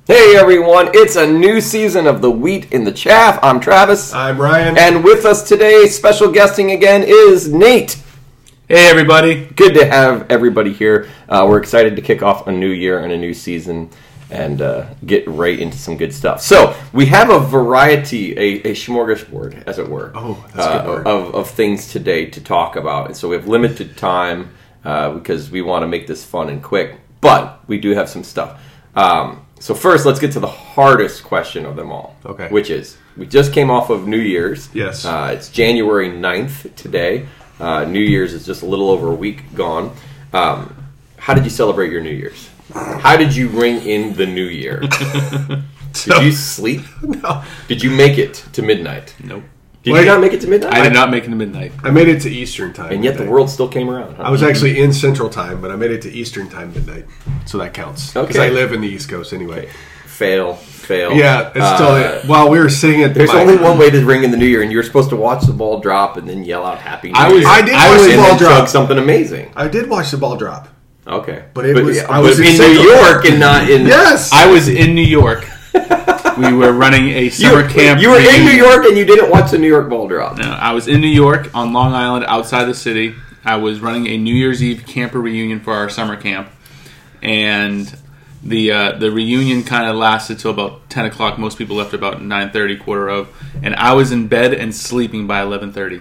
Hey everyone, it's a new season of The Wheat in the Chaff. I'm Travis. I'm Ryan. And with us today, special guesting again, is Nate. Hey everybody. Good to have everybody here. We're excited to kick off a new year and a new season and get right into some good stuff. So, we have a variety, a smorgasbord, as it were, that's a good word. of things today to talk about. And so we have limited time because we want to make this fun and quick, but we do have some stuff. So first, let's get to the hardest question of them all. Okay. Which is, we just came off of New Year's. Yes. It's January 9th today. New Year's is just a little over a week gone. How did you celebrate your New Year's? How did you ring in the New Year? Did you sleep? No. Did you make it to midnight? Nope. Did you not make it to midnight? I did not make it to midnight. I made it to Eastern time. And yet the midnight. world still came around. Huh? I was actually in Central time, but I made it to Eastern time midnight. So that counts. Because Okay. I live in the East Coast anyway. Fail. Yeah, it's still... While we were sitting at... There's only one way to ring in the New Year, and you're supposed to watch the ball drop and then yell out Happy New Year. I did watch the and ball then chug drop. something amazing. I did watch the ball drop. Okay. But it was- yeah, I was but in in New Central. York and not in... Yes! I was in New York. We were running a summer camp. You were in reunion. New York and you didn't watch the New York ball drop. No, I was in New York on Long Island outside the city. I was running a New Year's Eve camper reunion for our summer camp. And the reunion kind of lasted till about 10 o'clock. Most people left about 9:30, quarter of. And I was in bed and sleeping by 11:30.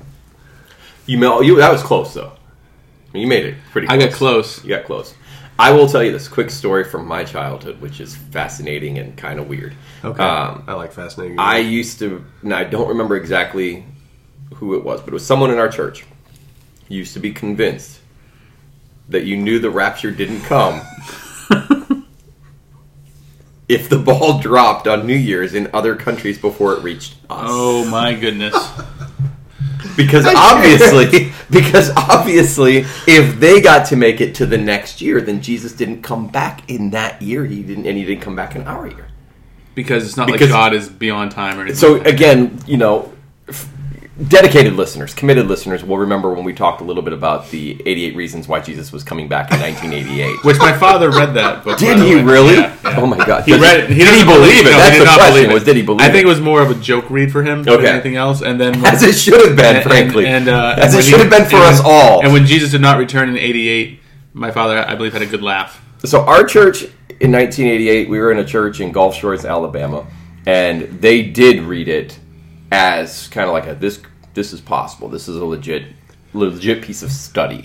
That was close, though. You made it pretty close. I got close. You got close. I will tell you this quick story from my childhood, which is fascinating and kind of weird. Okay. I like fascinating. I used to, and I don't remember exactly who it was, but it was someone in our church who used to be convinced that you knew the rapture didn't come if the ball dropped on New Year's in other countries before it reached us. Oh my goodness. Because obviously, if they got to make it to the next year, then Jesus didn't come back in that year. He didn't come back in our year. Because it's not Because- like God is beyond time or anything. So like that. again, dedicated listeners, committed listeners will remember when we talked a little bit about the 88 reasons why Jesus was coming back in 1988. Which my father read that book. Did by the he way. really? Yeah, yeah. Oh my God! He read it. Did he doesn't believe it? No, That's he the did not question. believe Was it. did he believe I think it? it was more of a joke read for him than Okay. anything else. And then As it should have been, frankly. As it when should have been for us all. And when Jesus did not return in '88, my father, I believe, had a good laugh. So our church in 1988, we were in a church in Gulf Shores, Alabama, and they did read it as kind of like this is possible. This is a legit piece of study.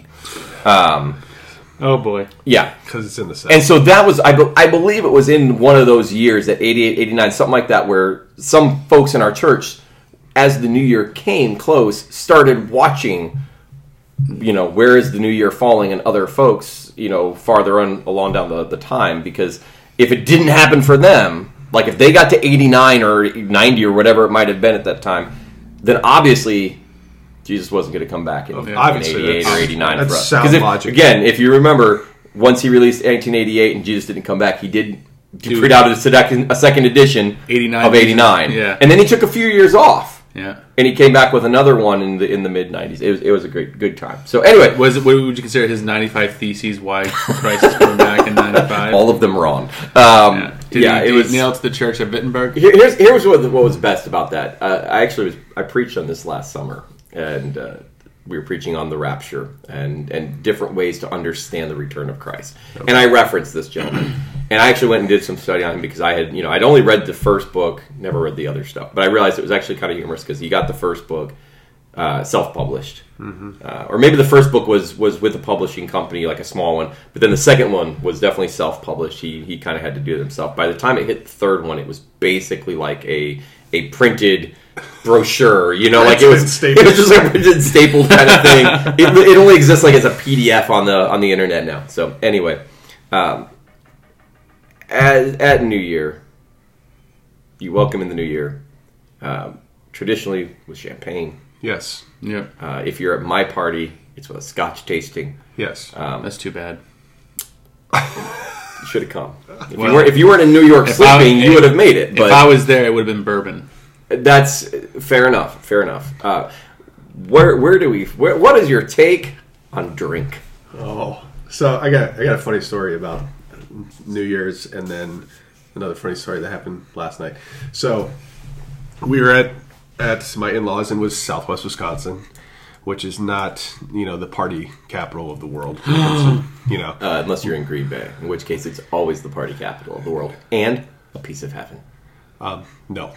Oh boy. Yeah. Because it's in the South. And so that was, I believe it was in one of those years, at 88, 89, something like that, where some folks in our church, as the new year came close, started watching, where is the new year falling, and other folks, farther along down the time, because if it didn't happen for them, like if they got to 89 or 90 or whatever it might have been at that time, then obviously Jesus wasn't going to come back in Obviously, 88 or 89 that's for us. sound Because logic. again, if you remember, once he released 1988 and Jesus didn't come back, he did put out a second edition 89 of 89. Yeah. And then he took a few years off. Yeah. And he came back with another one in the mid 90s. It was a good time. So anyway, What would you consider his 95 theses why Christ is coming back in 95? all of them wrong. Did it he was nail it to the church at Wittenberg? Here's what was best about that. I preached on this last summer, and we were preaching on the rapture and different ways to understand the return of Christ. Okay. And I referenced this gentleman, and I actually went and did some study on him because I'd only read the first book, never read the other stuff, but I realized it was actually kind of humorous because he got the first book self-published, or maybe the first book was with a publishing company, like a small one, but then the second one was definitely self-published. He kind of had to do it himself. By the time it hit the third one, it was basically like a printed brochure, like it was just like a printed stapled kind of thing. It only exists like as a PDF on the internet now. So anyway, at New Year, you welcome in the New Year, traditionally with champagne. Yes. Yep. If you're at my party, it's with a Scotch tasting. Yes. That's too bad. You should have come. If you weren't in New York sleeping, you would have made it. But if I was there, it would have been bourbon. That's fair enough. Fair enough. What is your take on drink? Oh, so I got a funny story about New Year's and then another funny story that happened last night. So we were at my in-laws in Southwest Wisconsin, which is not, the party capital of the world. Unless you're in Green Bay, in which case it's always the party capital of the world and a piece of heaven. No.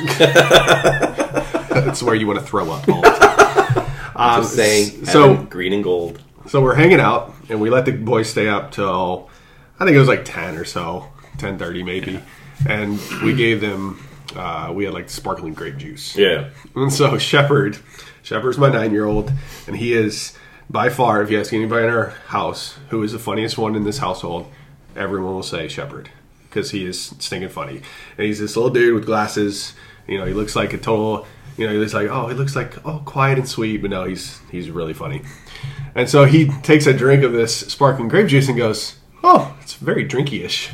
That's where you want to throw up all the time. Just saying, so heaven, green and gold. So we're hanging out, and we let the boys stay up till, I think it was like 10 or so, 10:30 maybe. Yeah. And we gave them, we had like sparkling grape juice. Yeah. And so Shepherd's my 9-year-old, and he is by far, if you ask anybody in our house who is the funniest one in this household, everyone will say Shepherd, because he is stinking funny. And he's this little dude with glasses. He looks like a total, he looks like, quiet and sweet, but no, he's really funny. And so he takes a drink of this sparkling grape juice and goes, "Oh, it's very drinky-ish."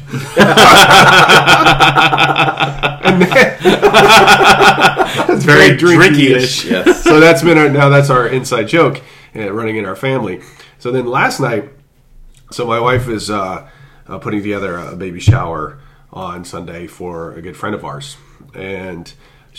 It's very drinky-ish. Yes. So that's our inside joke running in our family. So then last night, so my wife is putting together a baby shower on Sunday for a good friend of ours, and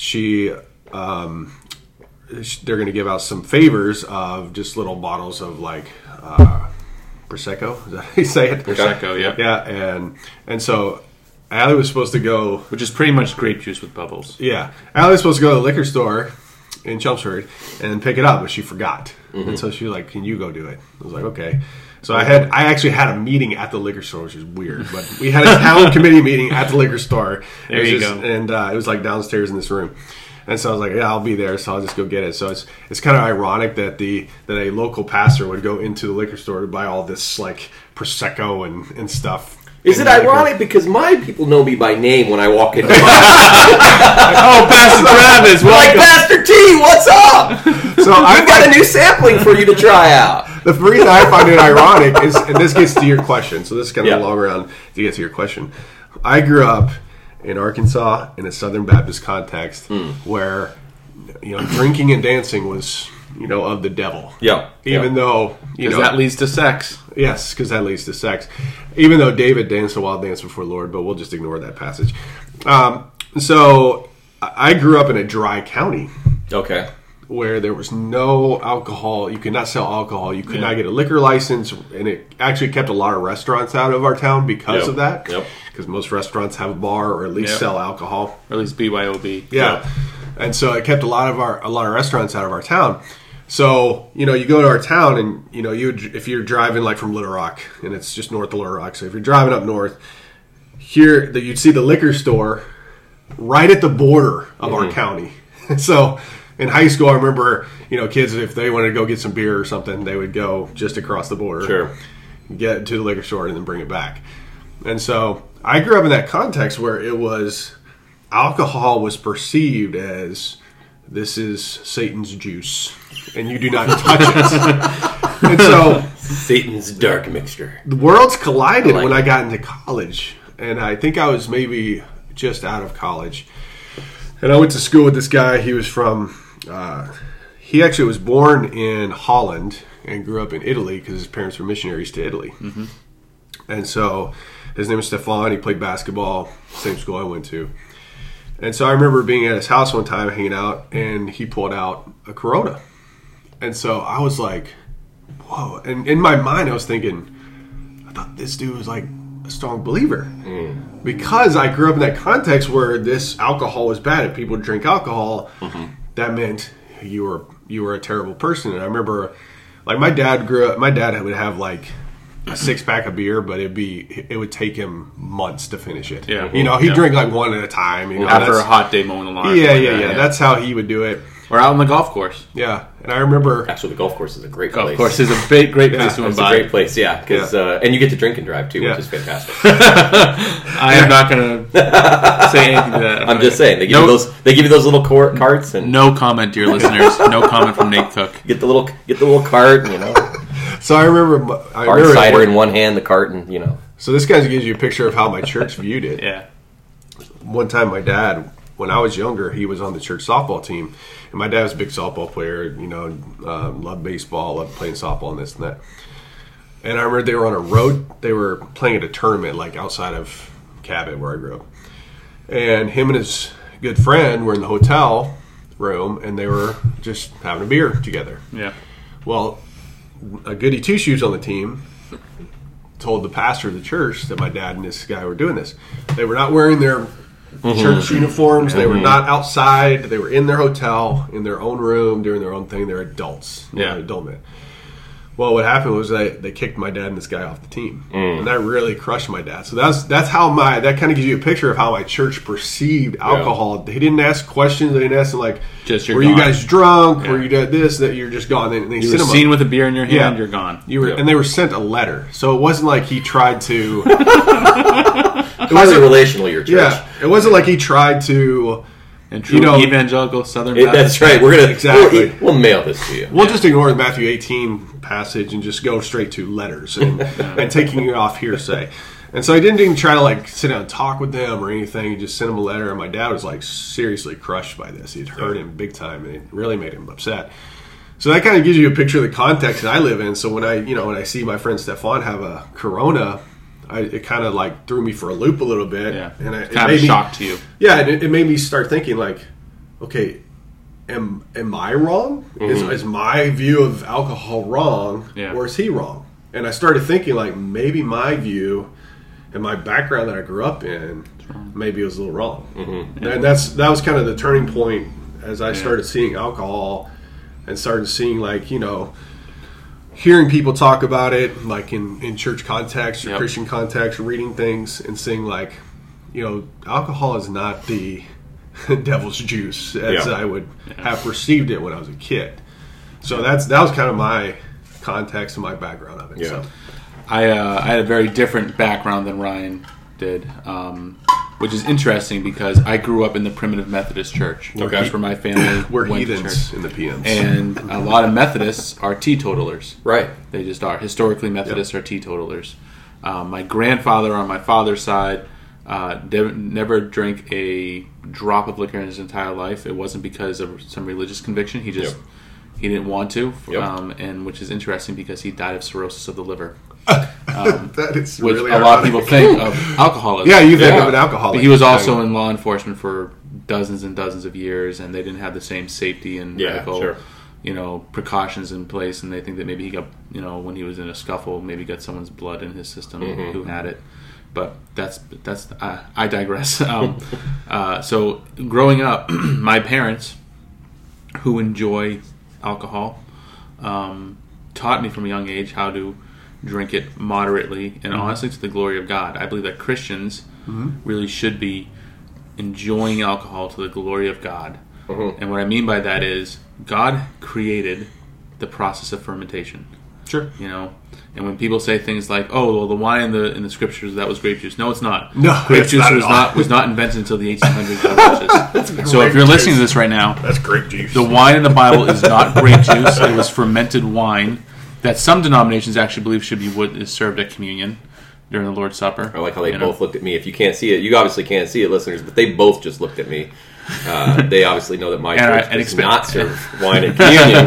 they're going to give out some favors of just little bottles of like Prosecco. Is that how you say it? Prosecco, yeah. Yeah, and so Allie was supposed to go... Which is pretty much grape juice with bubbles. Yeah. Allie was supposed to go to the liquor store in Chelmsford and pick it up, but she forgot. Mm-hmm. And so she was like, "Can you go do it?" I was like, "Okay." So I actually had a meeting at the liquor store, which is weird, but we had a town committee meeting at the liquor store. There you go. And it was like downstairs in this room. And so I was like, "Yeah, I'll be there, so I'll just go get it." So it's kind of ironic that a local pastor would go into the liquor store to buy all this like Prosecco and stuff. Is it ironic? Because my people know me by name when I walk into Oh, Pastor Travis, welcome. Like, "Pastor T, what's up? So I've got a new sampling for you to try out." The reason I find it ironic is, and this gets to your question, so this is kind of a long round to get to your question. I grew up in Arkansas in a Southern Baptist context where, drinking and dancing was, of the devil. Yeah. Even though, that leads to sex. Yes, because that leads to sex. Even though David danced a wild dance before the Lord, but we'll just ignore that passage. So I grew up in a dry county. Okay. Where there was no alcohol. You could not sell alcohol. You could not get a liquor license. And it actually kept a lot of restaurants out of our town because of that. Yep. Because most restaurants have a bar or at least sell alcohol. Or at least BYOB. Yeah. Yep. And so it kept a lot of restaurants out of our town. So, you go to our town and, if you're driving like from Little Rock, and it's just north of Little Rock. So if you're driving up north, you'd see the liquor store right at the border of our county. So in high school, I remember, kids, if they wanted to go get some beer or something, they would go just across the border. Sure. Get to the liquor store and then bring it back. And so I grew up in that context where alcohol was perceived as, this is Satan's juice, and you do not touch it. And so Satan's dark mixture. The worlds collided when I got into college, and I think I was maybe just out of college. And I went to school with this guy. He was from... he actually was born in Holland and grew up in Italy because his parents were missionaries to Italy. Mm-hmm. And so his name is Stefan. He played basketball, same school I went to. And so I remember being at his house one time hanging out, and he pulled out a Corona. And so I was like, whoa. And in my mind, I was thinking, I thought this dude was like a strong believer. Because I grew up in that context where this alcohol was bad. If people drink alcohol, that meant you were a terrible person. And I remember, like, my dad would have like a 6-pack of beer, but it would take him months to finish it. Yeah. He'd drink like one at a time. After a hot day mowing the lawn. Yeah. That's how he would do it. Or out on the golf course. Yeah. And I remember... Actually, the golf course is a great place. Golf course is a great place to imbibe. It's a great place, because and you get to drink and drive, too, which is fantastic. I am not going to say anything to that. I'm just saying. They give you those little carts. And no comment, dear listeners. No comment from Nate Cook. Get the little cart, So I remember... hard cider in one hand, the cart, and, So this guy gives you a picture of how my church viewed it. Yeah. One time my dad, when I was younger, he was on the church softball team. And my dad was a big softball player, loved baseball, loved playing softball and this and that. And I remember they were on a road, they were playing at a tournament like outside of Cabot, where I grew up. And him and his good friend were in the hotel room, and they were just having a beer together. Yeah. Well, a goody two-shoes on the team told the pastor of the church that my dad and this guy were doing this. They were not wearing their church uniforms. They were not outside. They were in their hotel, in their own room, doing their own thing. They're adults. Yeah. Adult men. Well, what happened was they kicked my dad and this guy off the team, and that really crushed my dad. So that's how that kind of gives you a picture of how my church perceived alcohol. They didn't ask questions. They didn't ask like, just were gone. you guys drunk? Were you did this? That you're just gone. They you were seen with a beer in your hand. You're gone. And they were sent a letter. So it wasn't like he tried to. Highly relational, your church. Yeah, it wasn't like he tried to. And true evangelical Southern That's Baptist. right. We're gonna exactly. We'll mail this to you. We'll just ignore the Matthew 18 passage and just go straight to letters and taking it off hearsay. And so I didn't even try to like sit down and talk with them or anything. He just sent him a letter, and my dad was like seriously crushed by this. It hurt him big time, and it really made him upset. So that kind of gives you a picture of the context that I live in. So when I see my friend Stefan have a Corona, it kind of like threw me for a loop a little bit. Yeah. And it kind of shocked you. Yeah, and it made me start thinking like, okay, am I wrong? Is my view of alcohol wrong, or is he wrong? And I started thinking like maybe my view and my background that I grew up in, maybe it was a little wrong. And that was kind of the turning point as I started seeing alcohol and started seeing like, hearing people talk about it, like in church context or Christian context, reading things and seeing like, alcohol is not the devil's juice as I would have perceived it when I was a kid. So that was kind of my context and my background of it. Yeah. So I had a very different background than Ryan did, which is interesting because I grew up in the Primitive Methodist Church. That's where my family we're went heathens to church. In the PMs. And a lot of Methodists are teetotalers. Right. They just are. Historically, Methodists are teetotalers. My grandfather on my father's side never drank a drop of liquor in his entire life. It wasn't because of some religious conviction. He just he didn't want to, and which is interesting because he died of cirrhosis of the liver. That is which really a lot of people think of alcoholism. Yeah, you think of an alcoholic. But he was also in law enforcement for dozens and dozens of years, and they didn't have the same safety and medical, precautions in place. And they think that maybe he got, when he was in a scuffle, maybe got someone's blood in his system who had it. But that's I digress. So growing up, my parents, who enjoy alcohol, taught me from a young age how to drink it moderately and honestly to the glory of God. I believe that Christians really should be enjoying alcohol to the glory of God. And what I mean by that is God created the process of fermentation. Sure. And when people say things like, "Oh, well, the wine in the scriptures that was grape juice," no, it's not. No, grape juice was not invented until the 1800s. So if you're listening to this right now, that's grape juice. The wine in the Bible is not grape juice. It was fermented wine that some denominations actually believe should be what is served at communion during the Lord's Supper. I like how they both looked at me. If you can't see it, you obviously can't see it, listeners, but they both just looked at me. They obviously know that my church does not serve wine at communion.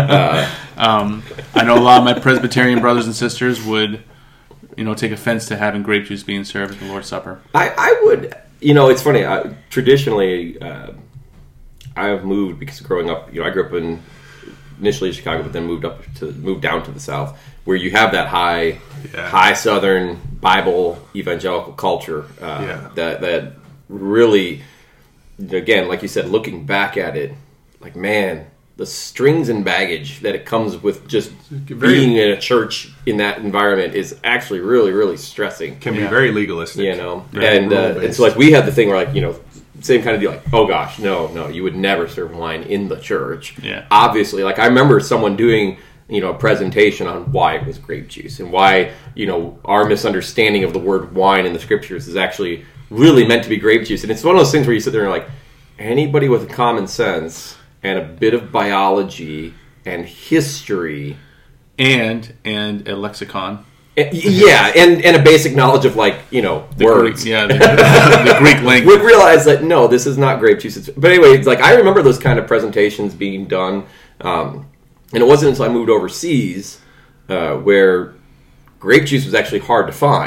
I know a lot of my Presbyterian brothers and sisters would, take offense to having grape juice being served at the Lord's Supper. I would. It's funny. Traditionally, I have moved because growing up, I grew up initially in Chicago, but then moved down to the South, where you have that high Southern Bible evangelical culture that really, again, like you said, looking back at it, like, man, the strings and baggage that it comes with just being in a church in that environment is actually really, really stressing. Can be very legalistic. And so like we had the thing where same kind of deal, like, oh gosh, no, you would never serve wine in the church. Yeah. Obviously, like I remember someone doing, a presentation on why it was grape juice and why, our misunderstanding of the word wine in the scriptures is actually really meant to be grape juice. And it's one of those things where you sit there and like, anybody with common sense and a bit of biology and history and a lexicon. And a basic knowledge of words. Greek, the Greek language. Would realize that no, this is not grape juice. But anyway, it's like I remember those kind of presentations being done, and it wasn't until I moved overseas where grape juice was actually hard to find.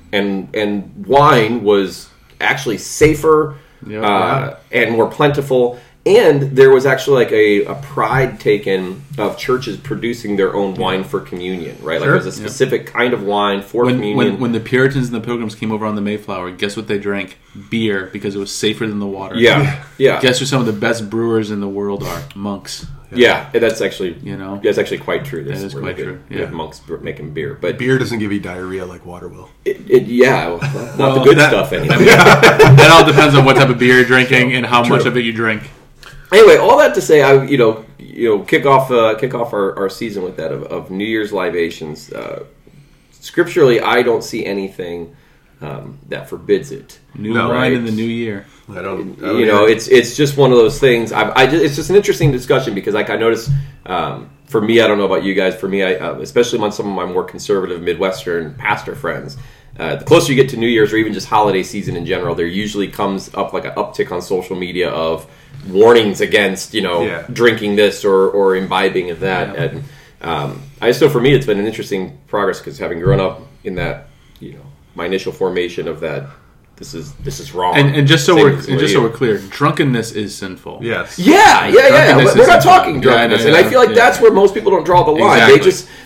and wine was actually safer and more plentiful. And there was actually like a pride taken of churches producing their own wine for communion, right? Like there's a specific kind of wine for communion. When the Puritans and the Pilgrims came over on the Mayflower, guess what they drank? Beer, because it was safer than the water. Yeah. Guess who some of the best brewers in the world are? Monks. Yeah, that's actually that's actually quite true. That is quite true. We have monks making beer, but beer doesn't give you diarrhea like water will. Not the good stuff anyway. That all depends on what type of beer you're drinking and how much of it you drink. Anyway, all that to say, I kick off our season with that of New Year's libations. Scripturally, I don't see anything that forbids it. New wine in the new year. I don't it's just one of those things. It's just an interesting discussion because, like, I notice for me, I don't know about you guys. For me, especially among some of my more conservative Midwestern pastor friends, the closer you get to New Year's or even just holiday season in general, there usually comes up like an uptick on social media of warnings against drinking this or imbibing of that. And I just know for me, it's been an interesting progress because having grown up in that, my initial formation of that. This is wrong. And just so we're clear, drunkenness is sinful. Yes. Yeah. We're not talking drunkenness, and I feel like that's where most people don't draw the line. Exactly. They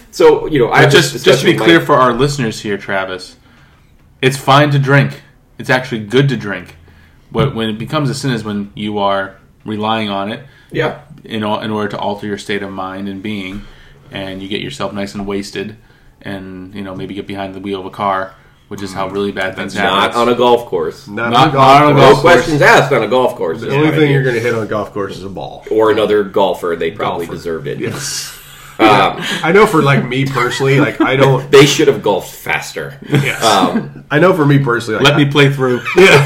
just just to be clear for our listeners here, Travis, it's fine to drink. It's actually good to drink. But when it becomes a sin is when you are relying on it. Yeah. In order to alter your state of mind and being, and you get yourself nice and wasted, and maybe get behind the wheel of a car. Which is how really bad things happen. Not on a golf course. Not on a golf course. No questions asked on a golf course. The only thing you're going to hit on a golf course is a ball. Or another golfer. They probably deserved it. Yes. I know for me personally, I don't... They should have golfed faster. Yes. I know for me personally... Let me play through. Yeah.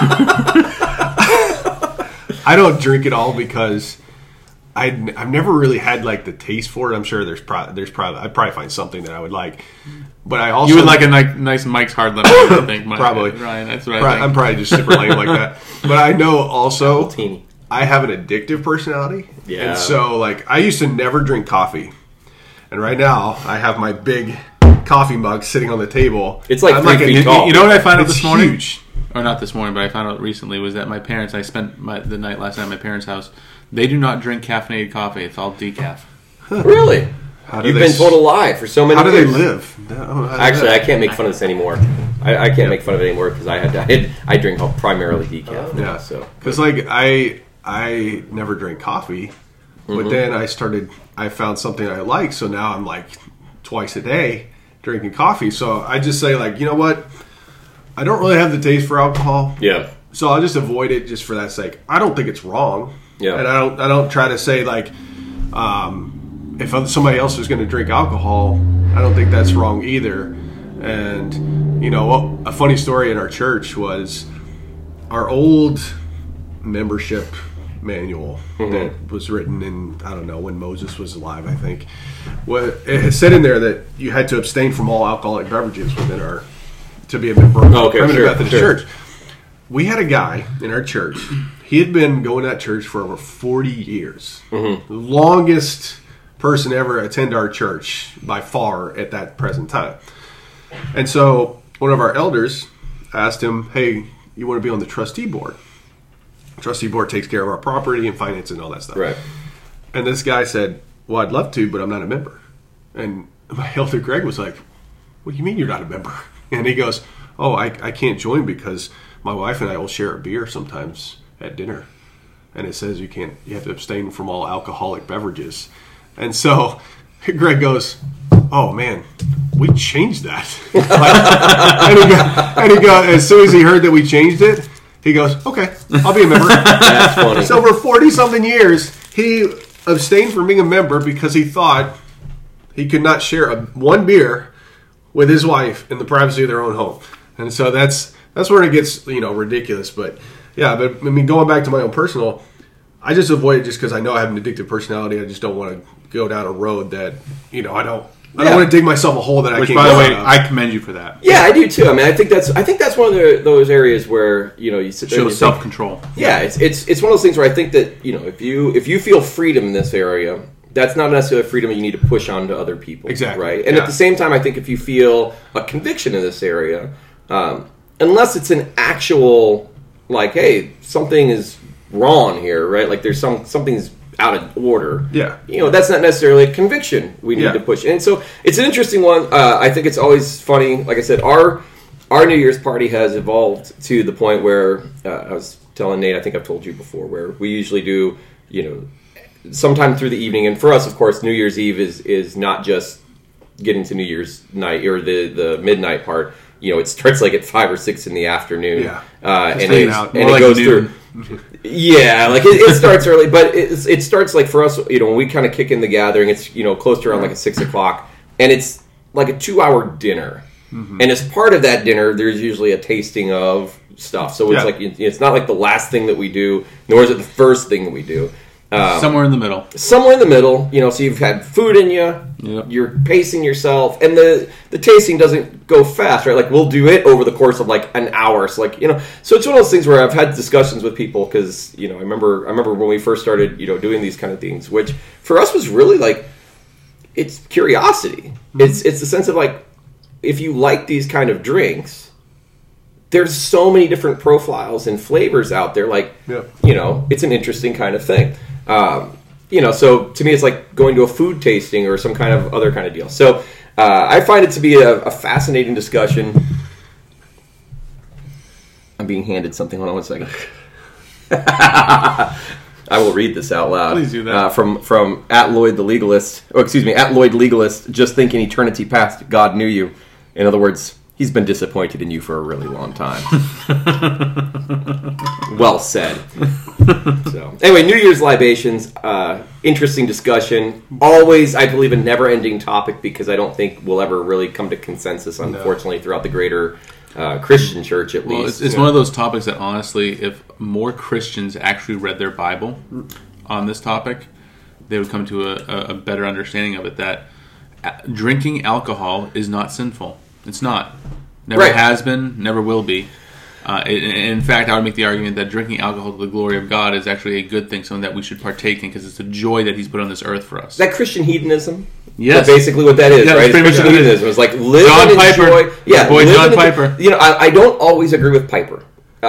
I don't drink at all because... I've never really had the taste for it. I'm sure there's probably I'd probably find something that I would like, but I also you would like a nice Mike's Hard Lemonade. I think probably Ryan. That's what I think. I'm probably just super lame like that. But I know also I have an addictive personality, and so I used to never drink coffee, and right now I have my big coffee mug sitting on the table. It's like 3 feet tall. You know what I found out this morning? Huge. Or not this morning, but I found out recently was that my parents. I spent the night last night at my parents' house. They do not drink caffeinated coffee. It's all decaf. Really? You've been told a lie for so many years. How do they live? Actually, I can't make fun of this anymore. I can't make fun of it anymore because I drink primarily decaf. Yeah. So because I never drank coffee, but then I found something I like. So now I'm twice a day drinking coffee. So I just say you know what? I don't really have the taste for alcohol. Yeah. So I'll just avoid it just for that sake. I don't think it's wrong. Yeah. And I don't try to say if somebody else is going to drink alcohol, I don't think that's wrong either. And a funny story in our church was our old membership manual that was written in, I don't know, when Moses was alive, I think. It said in there that you had to abstain from all alcoholic beverages to be a member of the Primitive Methodist Church. We had a guy in our church. He had been going to that church for over 40 years. The longest person ever attend our church by far at that present time. And so one of our elders asked him, hey, you want to be on the trustee board? The trustee board takes care of our property and finance and all that stuff. Right. And this guy said, well, I'd love to, but I'm not a member. And my elder Greg was like, what do you mean you're not a member? And he goes, oh, I can't join because my wife and I will share a beer sometimes at dinner. And it says you have to abstain from all alcoholic beverages. And so Greg goes, oh man, we changed that. and he goes, as soon as he heard that we changed it, he goes, okay, I'll be a member. That's funny. So for 40-something years, he abstained from being a member because he thought he could not share one beer with his wife in the privacy of their own home. And so that's where it gets ridiculous. But going back to my own personal, I just avoid it just because I know I have an addictive personality. I just don't want to go down a road that I don't want to dig myself a hole that I can't. Which, by the way, I commend you for that. Yeah, I do too. I mean, I think that's one of those areas where you sit there show and self-control. Yeah, it's one of those things where I think that if you feel freedom in this area, that's not necessarily a freedom you need to push on to other people. Exactly. Right. And at the same time, I think if you feel a conviction in this area, unless it's an actual, like, hey, something is wrong here, right? Like there's something's out of order. Yeah. That's not necessarily a conviction we need to push. And so it's an interesting one. I think it's always funny. Like I said, our New Year's party has evolved to the point where I was telling Nate, I think I've told you before, where we usually do, sometime through the evening. And for us, of course, New Year's Eve is not just getting to New Year's night or the midnight part. It starts like at 5 or 6 in the afternoon. Yeah. And it like goes noon. through. Yeah, like it starts early, but it starts like for us, when we kind of kick in the gathering, it's, close to around like 6 o'clock, and it's like a 2-hour dinner. Mm-hmm. And as part of that dinner, there's usually a tasting of stuff. So it's like, it's not like the last thing that we do, nor is it the first thing that we do. Somewhere in the middle. Somewhere in the middle, so you've had food in you, you're pacing yourself, and the tasting doesn't go fast, right? Like we'll do it over the course of like an hour. So like, so it's one of those things where I've had discussions with people because, I remember when we first started, doing these kind of things, which for us was really like, it's curiosity. Mm-hmm. It's the sense of like, if you like these kind of drinks, there's so many different profiles and flavors out there. Like, it's an interesting kind of thing. So to me, it's like going to a food tasting or some kind of other kind of deal. So I find it to be a fascinating discussion. I'm being handed something. Hold on 1 second. I will read this out loud. Please do that. From at Lloyd the Legalist. Oh, excuse me, at Lloyd Legalist. Just think in eternity past, God knew you. In other words, he's been disappointed in you for a really long time. Well said. So, anyway, New Year's libations. Interesting discussion. Always, I believe, a never-ending topic because I don't think we'll ever really come to consensus, unfortunately, throughout the greater Christian church, at least. It's one of those topics that, honestly, if more Christians actually read their Bible on this topic, they would come to a better understanding of it, that drinking alcohol is not sinful. It's not. Never has been, never will be. In fact, I would make the argument that drinking alcohol to the glory of God is actually a good thing, something that we should partake in because it's a joy that He's put on this earth for us. Is that Christian hedonism? Yes. That's basically what that is, right? It's Christian hedonism. It's like live and enjoy. Yeah, boy, John Piper. I don't always agree with Piper.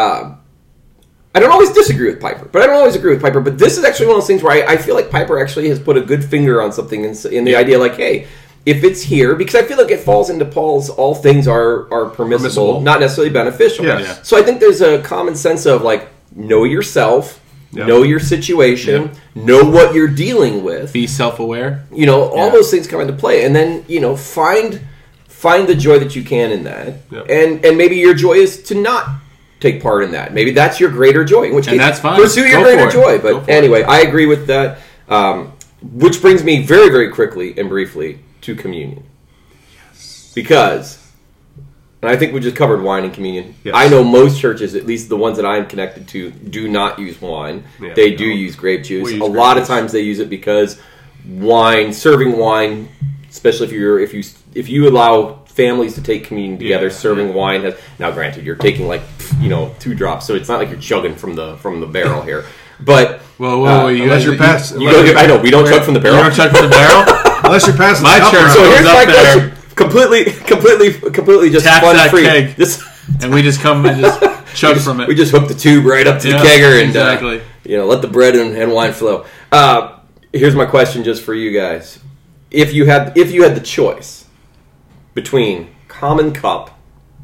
I don't always disagree with Piper, but I don't always agree with Piper. But this is actually one of those things where I feel like Piper actually has put a good finger on something in the idea like, hey, if it's here, because I feel like it falls into Paul's all things are permissible, not necessarily beneficial. Yeah. So I think there's a common sense of like, know yourself, know your situation, know what you're dealing with. Be self-aware. All those things come into play. And then, find the joy that you can in that. Yep. And maybe your joy is to not take part in that. Maybe that's your greater joy. In which case, that's fine. Pursue your greater joy. But anyway, I agree with that. Which brings me very, very quickly and briefly to communion. Yes. Because, and I think we just covered wine and communion. Yes. I know most churches, at least the ones that I'm connected to, do not use wine. Yeah, they do use grape juice. A lot of times they use it because serving wine, especially if you allow families to take communion together, serving wine has, now granted you're taking like 2 drops, so it's not like you're chugging from the barrel here. But whoa, unless you're past, I know we don't chug from the barrel. You don't chug from the barrel. Unless you're past my church. So here's my question: completely just fun free. And we just come and just chug from it. We just hook the tube right up to the kegger and exactly. Let the bread and wine flow. Here's my question, just for you guys: if you had the choice between common cup,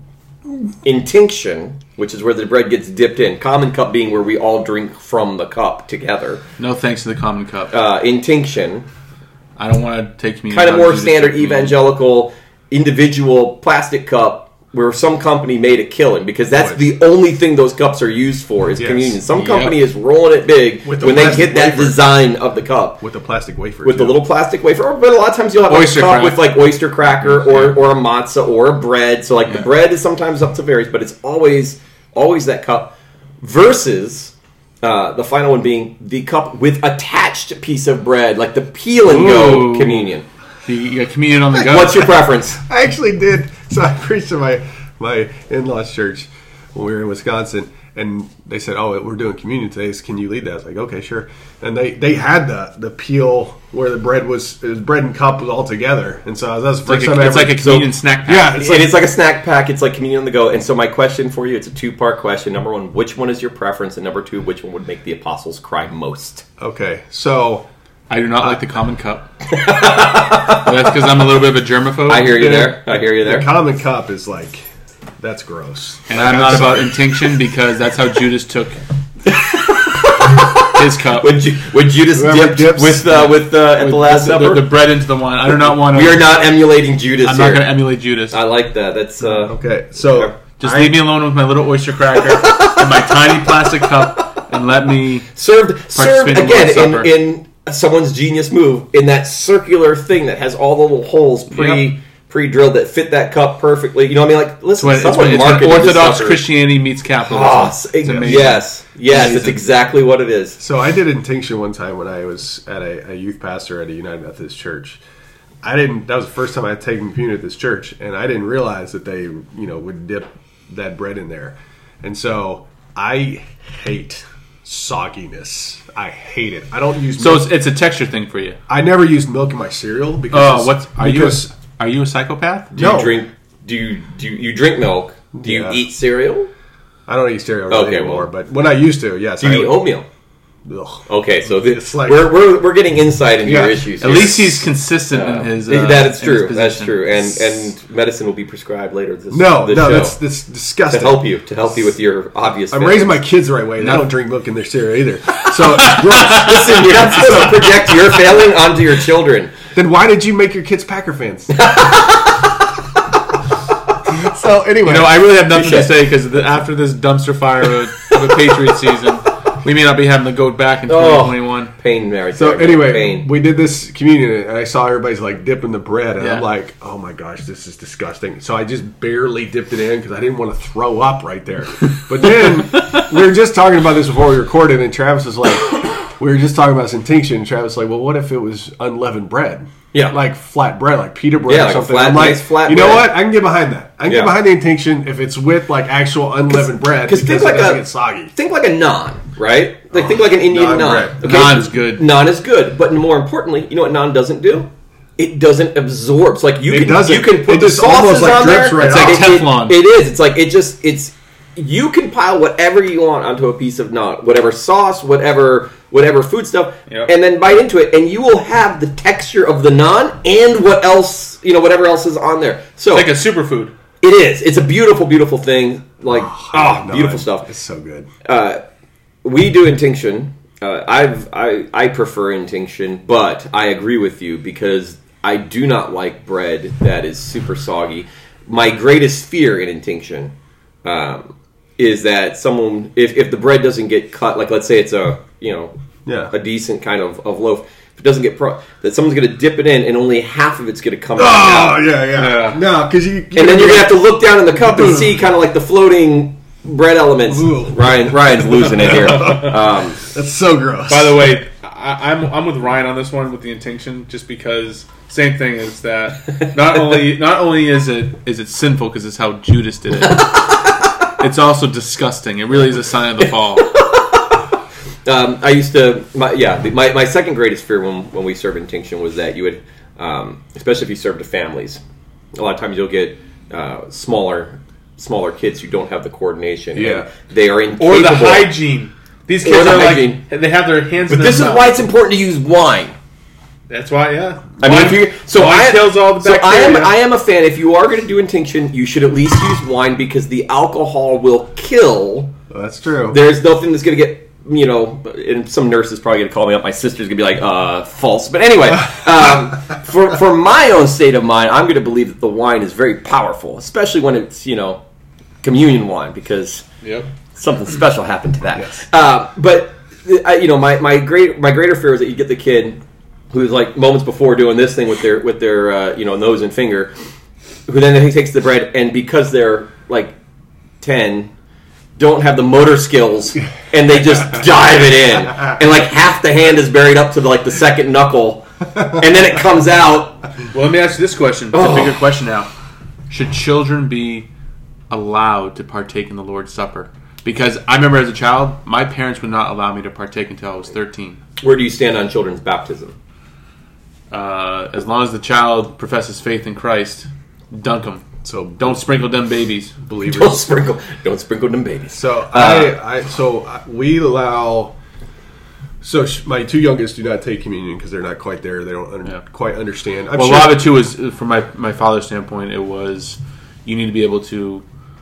intinction, which is where the bread gets dipped in, common cup being where we all drink from the cup together. No thanks to the common cup. Intinction. I don't want to take communion. Kind of more standard evangelical individual plastic cup where some company made a killing because that's the only thing those cups are used for is communion. Some company is rolling it big when they hit that design of the cup. With the plastic wafer. With the little plastic wafer. But a lot of times you'll have a cup with like oyster cracker or a matzah or a bread. So like the bread is sometimes up to varies, but it's always that cup versus... the final one being the cup with attached piece of bread, like the peel and go communion. You got communion on the go. What's your preference? I actually did. So I preached to my in-laws church when we were in Wisconsin, and they said, "Oh, we're doing communion today. So can you lead that?" I was like, "Okay, sure." And they had the peel where the bread was bread and cup was all together, and so that was the first time it's like a communion snack pack. Yeah, it's like a snack pack. It's like communion on the go. And so my question for you, it's a 2-part question. Number 1, which one is your preference? And number 2, which one would make the apostles cry most? Okay, so I do not like the common cup. That's because I'm a little bit of a germaphobe. I hear you there. The common cup is like, that's gross. And I'm not about intinction because that's how Judas took his cup. When Judas dipped with at the Last Supper? The bread into the wine. I do not want to... We are not emulating Judas I'm not going to emulate Judas. I like that. That's okay, so... Just leave me alone with my little oyster cracker and my tiny plastic cup and let me... Served again in someone's genius move, in that circular thing that has all the little holes pre-drilled that fit that cup perfectly. You know what I mean? Like, listen, it's when Orthodox Christianity meets capitalism. It's amazing. Yes, that's exactly what it is. So I did intinction one time when I was at a youth pastor at a United Methodist church. That was the first time I had taken communion at this church, and I didn't realize that they, would dip that bread in there. And so I hate sogginess. I hate it. I don't use milk. So it's a texture thing for you. I never use milk in my cereal because are you a psychopath? Do you drink milk? Do you eat cereal? I don't eat cereal anymore, but when I used to, yes. Do you eat oatmeal? Ugh. Okay, so we're getting insight into your issues here. At least he's consistent in his that's true. That's true. And medicine will be prescribed later this show. That's disgusting. To help you with your obvious I'm raising my kids the right way, and I don't drink milk in their cereal either. So listen, you're not supposed to project your failing onto your children. Then why did you make your kids Packer fans? So anyway, I really have nothing to say because after this dumpster fire of a Patriots season, we may not be having to go back in 2021. Pain, Mary. So anyway, we did this communion, and I saw everybody's like dipping the bread, and I'm like, oh my gosh, this is disgusting. So I just barely dipped it in because I didn't want to throw up right there. But then we were just talking about this before we recorded, and Travis was like, we were just talking about this intinction, and Travis was like, well, what if it was unleavened bread? Yeah, like flat bread, like pita bread or something. I'm like, flat you know what? I can get behind that. I can get behind the intinction if it's with like actual unleavened bread because it doesn't get soggy. Think like a naan, right? Like think like an Indian naan. Okay? Naan is good. Naan is good, but more importantly, you know what naan doesn't do? It doesn't absorb. It's like you can put the sauces on there. Right, it's like Teflon. It is. It's like it's. You can pile whatever you want onto a piece of naan, whatever sauce, whatever food stuff, and then bite into it, and you will have the texture of the naan and whatever else is on there. So it's like a superfood. It is. It's a beautiful, beautiful thing. Like beautiful stuff. It's so good. We do intinction. I prefer intinction, but I agree with you because I do not like bread that is super soggy. My greatest fear in intinction is that someone, if the bread doesn't get cut, like let's say it's a decent kind of loaf, if it doesn't get that someone's going to dip it in and only half of it's going to come out. Oh yeah. No, because and then you're going to have to look down in the cup and see kind of like the floating bread elements. Ryan's losing it here. That's so gross. By the way, I'm with Ryan on this one with the intinction, just because same thing is that not only is it sinful because it's how Judas did it. It's also disgusting. It really is a sign of the fall. I used to, my second greatest fear when we served intinction was that you would, especially if you served to families, a lot of times you'll get smaller kids who don't have the coordination. Yeah, they are incapable. Or the hygiene. These kids are like they have their hands. But this is why it's important to use wine. That's why, yeah. I mean, kills all the bacteria. I am a fan. If you are going to do intinction, you should at least use wine because the alcohol will kill. Well, that's true. There's nothing that's going to get, and some nurse is probably going to call me up. My sister's going to be like, false. But anyway, for my own state of mind, I'm going to believe that the wine is very powerful, especially when it's, communion wine because something special happened to that. Yes. But my greater fear is that you get the kid who's like moments before doing this thing with their nose and finger, who then takes the bread and because they're like 10, don't have the motor skills and they just dive it in and like half the hand is buried up to the second knuckle and then it comes out. Well, let me ask you this question. It's a bigger question now. Should children be allowed to partake in the Lord's Supper. Because I remember as a child, my parents would not allow me to partake until I was 13. Where do you stand on children's baptism? As long as the child professes faith in Christ, dunk them. So don't sprinkle them babies, believers. Don't sprinkle them babies. So we allow. So my two youngest do not take communion because they're not quite there. They don't quite understand. A lot of it too is, from my father's standpoint, it was you need to be able to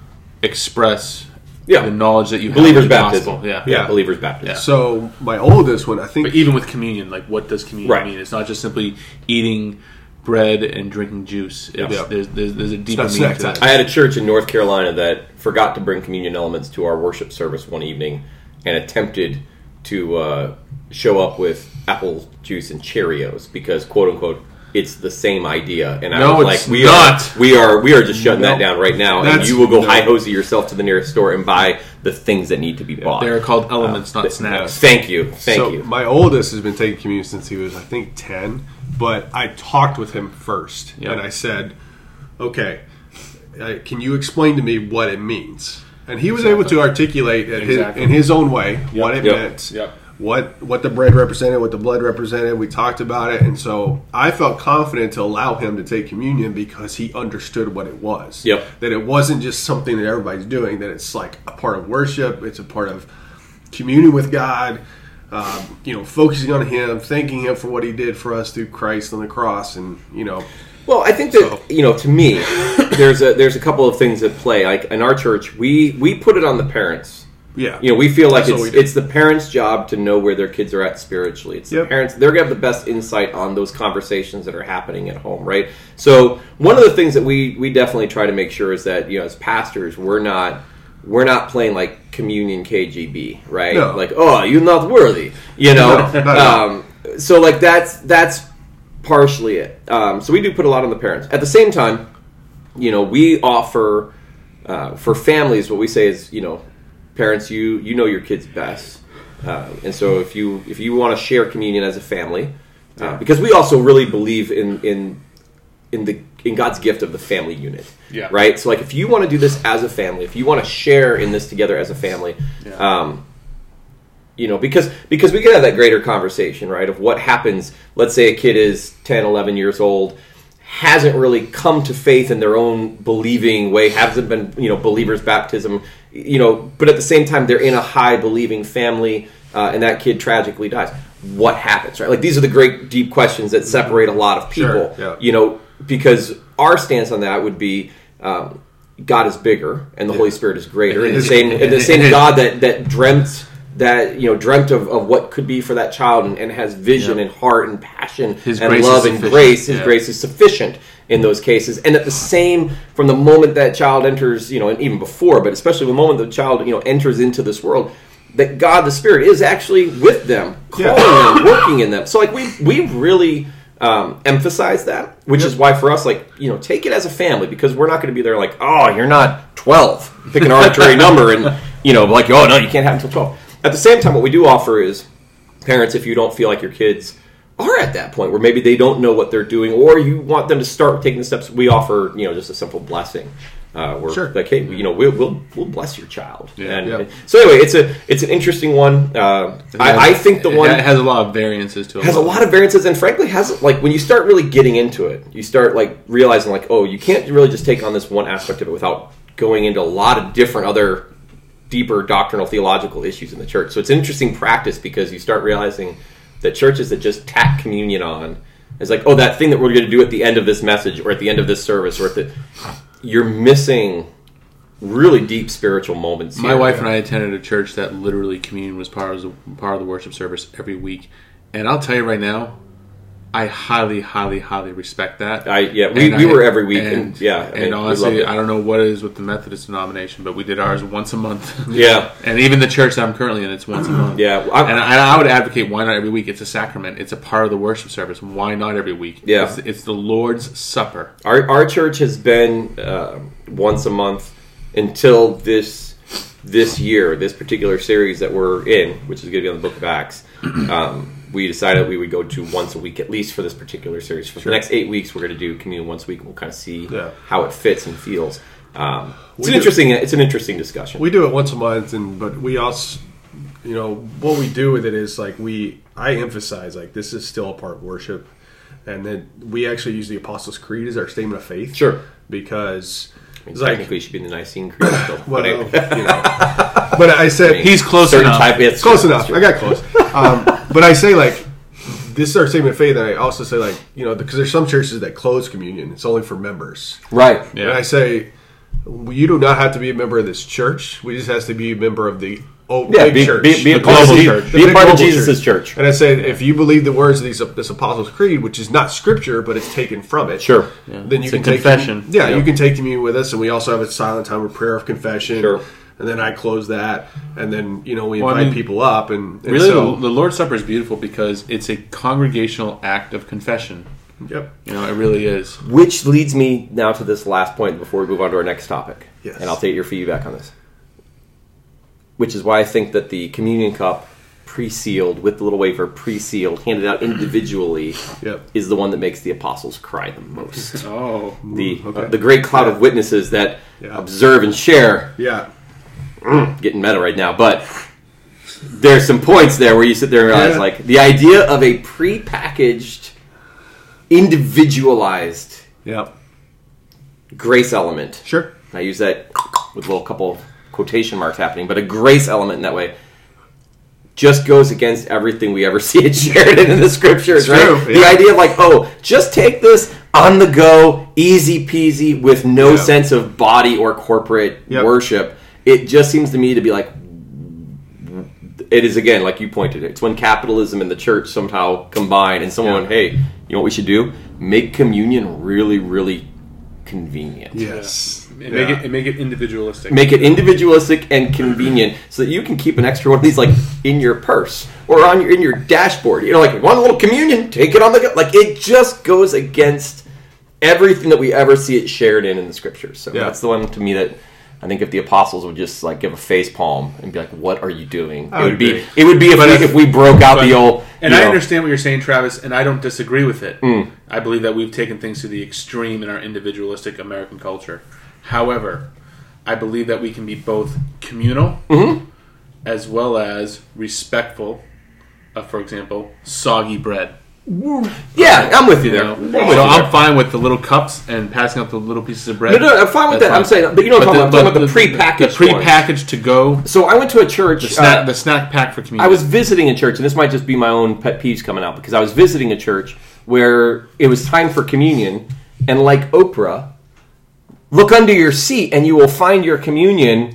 express the knowledge that you have. Believer's baptism. Yeah, believer's baptism. Yeah. So my oldest one, I think. But even with communion, like what does communion mean? It's not just simply eating bread and drinking juice. There's a deeper meaning to that. I had a church in North Carolina that forgot to bring communion elements to our worship service one evening and attempted to show up with apple juice and Cheerios because, quote unquote, it's the same idea. And I was like, we are just shutting that down right now. And you will go high-hosey yourself to the nearest store and buy the things that need to be bought. They're called elements, not snacks. Thank you. Thank you. My oldest has been taking communion since he was, I think, 10. But I talked with him first. Yep. And I said, okay, can you explain to me what it means? And he was able to articulate in his own way what it meant. Yep. What the bread represented, what the blood represented. We talked about it, and so I felt confident to allow him to take communion because he understood what it was. Yep. That it wasn't just something that everybody's doing, that it's like a part of worship, it's a part of communion with God, focusing on Him, thanking Him for what He did for us through Christ on the cross, and Well, I think that to me, there's a couple of things at play. Like in our church, we put it on the parents. Yeah, we feel like it's the parents' job to know where their kids are at spiritually. It's the parents; they're gonna have the best insight on those conversations that are happening at home, right? So one of the things that we definitely try to make sure is that as pastors, we're not playing like communion KGB, right? No. Like, oh, you're not worthy, No. So like that's partially it. So we do put a lot on the parents. At the same time, we offer for families what we say is parents, you know your kids best, and so if you want to share communion as a family, because we also really believe in God's gift of the family unit, right? So like if you want to do this as a family, if you want to share in this together as a family, because we can have that greater conversation, right? Of what happens. Let's say a kid is 10, 11 years old, hasn't really come to faith in their own believing way, hasn't been, believer's baptism, but at the same time, they're in a high believing family, and that kid tragically dies. What happens, right? Like, these are the great, deep questions that separate a lot of people, because our stance on that would be, God is bigger, and the Holy Spirit is greater, and the same God that dreamt of what could be for that child and has vision and heart and passion and love and grace. His grace is sufficient in those cases. And at the same, from the moment that child enters, and even before, but especially the moment the child, enters into this world, that God, the Spirit, is actually with them, calling them, working in them. So like we really emphasize that, which is why for us, take it as a family, because we're not going to be there like, oh, you're not 12. Pick an arbitrary number and, like, oh, no, you can't have until 12. At the same time, what we do offer is, parents, if you don't feel like your kids are at that point where maybe they don't know what they're doing, or you want them to start taking the steps, we offer, just a simple blessing. Like, hey, we'll bless your child. So anyway, it's an interesting one. I think the one it has a lot of variances to it. Has a lot of variances, and frankly, has when you start really getting into it, you start realizing you can't really just take on this one aspect of it without going into a lot of different other deeper doctrinal theological issues in the church. So it's an interesting practice because you start realizing that churches that just tack communion on is like, oh, that thing that we're going to do at the end of this message or at the end of this service or you're missing really deep spiritual moments. My wife and I attended a church that literally communion was part of the worship service every week, and I'll tell you right now, I highly, highly, highly respect that. We were every week, and honestly, I don't know what it is with the Methodist denomination, but we did ours once a month. Yeah, and even the church that I'm currently in, it's once a month. Yeah, and I would advocate, why not every week? It's a sacrament. It's a part of the worship service. Why not every week? Yeah, it's the Lord's Supper. Our church has been once a month until this year, this particular series that we're in, which is going to be on the Book of Acts. We decided we would go to once a week at least for this particular series. For the next 8 weeks, we're going to do communion once a week. We'll kind of see how it fits and feels. It's an interesting discussion. We do it once a month, but we also, what we do with it is like I emphasize like this is still a part of worship, and then we actually use the Apostles' Creed as our statement of faith. Sure, because technically it should be the Nicene Creed still. Well, but I said he's close enough. Close enough. I got close. But I say like this is our statement of faith, and I also say like because there's some churches that close communion; it's only for members. Right. Yeah. And I say you do not have to be a member of this church. We just has to be a member of the big church. Be a global church. Be a part of Jesus' church. And I say if you believe the words of this Apostles' Creed, which is not scripture, but it's taken from it. Sure. Yeah. Then you can take confession. You can take communion with us, and we also have a silent time of prayer of confession. Sure. And then I close that, and then we invite people up, and really the Lord's Supper is beautiful because it's a congregational act of confession. Yep, it really is. Which leads me now to this last point before we move on to our next topic. Yes, and I'll take your feedback on this. Which is why I think that the communion cup, pre-sealed with the little wafer, pre-sealed, handed out individually, is the one that makes the apostles cry the most. The great cloud of witnesses that observe and share. Yeah. Getting meta right now, but there's some points there where you sit there and realize, like, the idea of a pre-packaged, individualized grace element. Sure. I use that with a little couple of quotation marks happening, but a grace element in that way just goes against everything we ever see it shared in the scriptures, right? True, The idea of like, just take this on the go, easy peasy, with no sense of body or corporate worship. It just seems to me to be like, it is, again, like you pointed, it's when capitalism and the church somehow combine, and someone went, hey, you know what we should do? Make communion really, really convenient. Yes. And make it individualistic. Make it individualistic and convenient so that you can keep an extra one of these, like, in your purse or in your dashboard. Like, want a little communion? Take it on the go. Like, it just goes against everything that we ever see it shared in the scriptures. So that's the one, to me, that I think if the apostles would just like give a face palm and be like, "What are you doing?" It would be if we broke out the old. And I understand what you're saying, Travis, and I don't disagree with it. I believe that we've taken things to the extreme in our individualistic American culture. However, I believe that we can be both communal as well as respectful of, for example, soggy bread. Yeah, I'm with you there. I'm fine with the little cups and passing out the little pieces of bread. No, I'm fine with that. I'm saying, but I'm talking about the prepackaged. The prepackaged to go. So I went to a church. The snack pack for community. I was visiting a church, and this might just be my own pet peeves coming out, because I was visiting a church where it was time for communion, and like Oprah, look under your seat and you will find your communion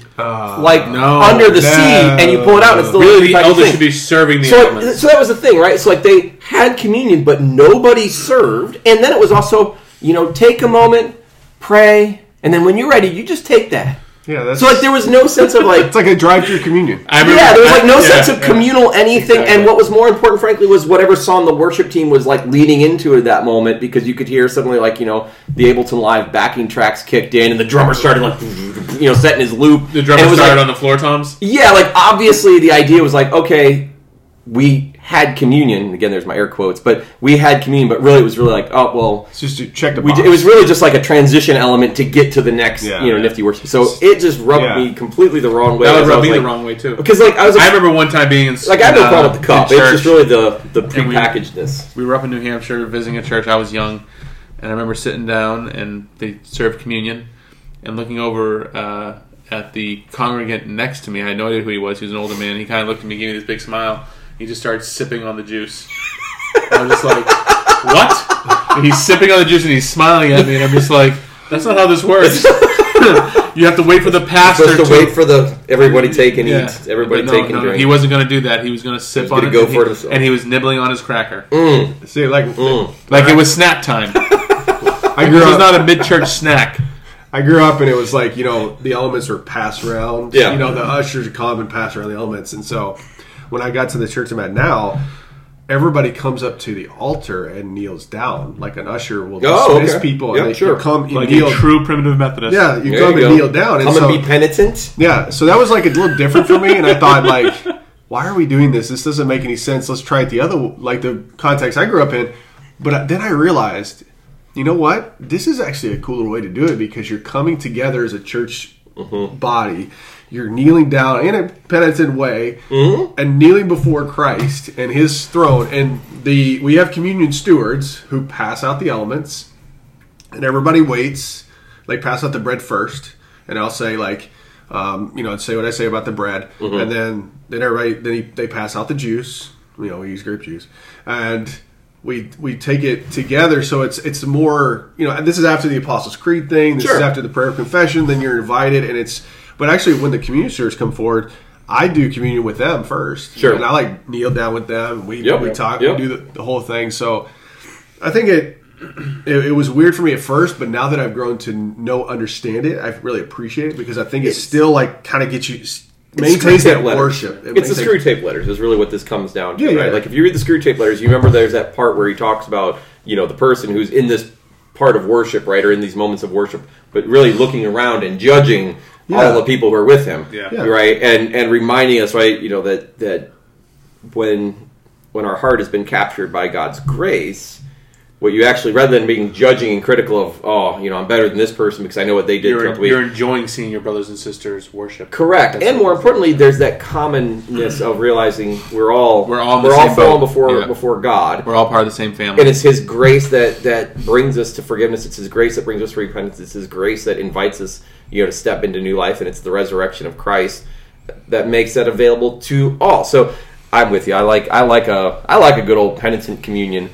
under the seat, and you pull it out. And it's the elders should be serving the elements. So that was the thing, right? So like they had communion, but nobody served. And then it was also, take a moment, pray, and then when you're ready, you just take that. Yeah, so like there was no sense of like it's like a drive-through communion. There was like no sense of communal anything, and what was more important, frankly, was whatever song the worship team was like leading into at that moment, because you could hear suddenly like the Ableton Live backing tracks kicked in, and the drummer started like setting his loop. The drummer started on the floor toms. Yeah, like obviously the idea was like, okay, we had communion. Again, there's my air quotes, but we had communion. But really, it was really like, oh well, it's just to check the box. It was really just like a transition element to get to the next, nifty worship. So it just rubbed me completely the wrong way. That would rub me the wrong way too. Because like I remember one time being in I have no problem with the cup. It's just really the prepackagedness. We were up in New Hampshire visiting a church. I was young, and I remember sitting down and they served communion, and looking over at the congregant next to me. I had no idea who he was. He was an older man. He kind of looked at me, gave me this big smile. He just started sipping on the juice. I was just like, what? And he's sipping on the juice and he's smiling at me, and I'm just like, that's not how this works. You have to wait for the pastor to wait for everybody take and eat. Everybody take and drink. He wasn't going to do that. He was going to sip on it. And he was nibbling on his cracker. See, like it was snack time. It was not a mid-church snack. I grew up and it was like, the elements were passed around. Yeah. The ushers would come and pass around the elements. And so when I got to the church I'm at now, everybody comes up to the altar and kneels down. Like an usher will dismiss people. Yeah, and they come and like kneel. A true primitive Methodist. Yeah, you come and kneel down. Come and be penitent. Yeah, so that was like a little different for me. And I thought, like, why are we doing this? This doesn't make any sense. Let's try it the context I grew up in. But then I realized you know what? This is actually a cooler way to do it because you're coming together as a church body. You're kneeling down in a penitent way and kneeling before Christ and His throne. And we have communion stewards who pass out the elements, and everybody waits. Like, pass out the bread first, and I'll say, like, say what I say about the bread, and then everybody they pass out the juice. We use grape juice, and we take it together. So it's more, this is after the Apostles' Creed thing. This is after the prayer of confession. Then you're invited, and but actually, when the communion stewards come forward, I do communion with them first. Sure. And I kneel down with them. We talk. We do the whole thing. So I think it was weird for me at first, but now that I've grown to understand it, I really appreciate it because I think it's still kind of gets you maintains that worship. It's the Screw Tape Letters is really what this comes down to, right? Like if you read the Screw Tape Letters, you remember there's that part where he talks about the person who's in this part of worship, right, or in these moments of worship, but really looking around and judging all the people who are with him, right, and reminding us, right, that when our heart has been captured by God's grace. What you actually, rather than being judging and critical of, I'm better than this person because I know what they did throughout the week. You're enjoying seeing your brothers and sisters worship. Correct. And more importantly, there's that commonness of realizing we're all fallen before God. We're all part of the same family. And it's His grace that brings us to forgiveness. It's His grace that brings us to repentance. It's His grace that invites us, to step into new life. And it's the resurrection of Christ that makes that available to all. So I'm with you. I like a good old penitent communion.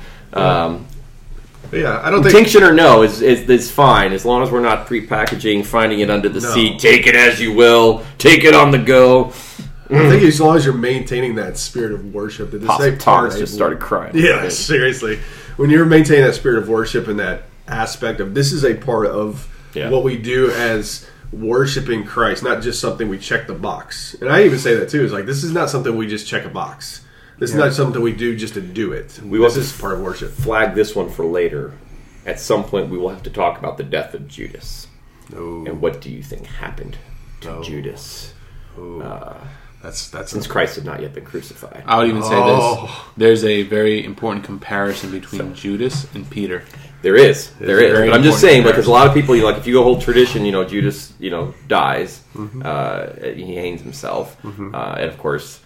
I don't think distinction or no is fine as long as we're not prepackaging, finding it under the seat. Take it as you will. Take it on the go. I think as long as you're maintaining that spirit of worship, that Thomas just started crying. Yeah, seriously. When you're maintaining that spirit of worship and that aspect of this is a part of what we do as worshiping Christ, not just something we check the box. And I even say that too. It's like this is not something we just check a box. This is not something we do just to do it. This is part of worship. Flag this one for later. At some point, we will have to talk about the death of Judas. Oh. And what do you think happened to Judas? Since Christ had not yet been crucified. I would even say this. There's a very important comparison between Judas and Peter. There is. But I'm just saying, because a lot of people, if you go hold tradition, Judas, dies. He hangs himself. And of course,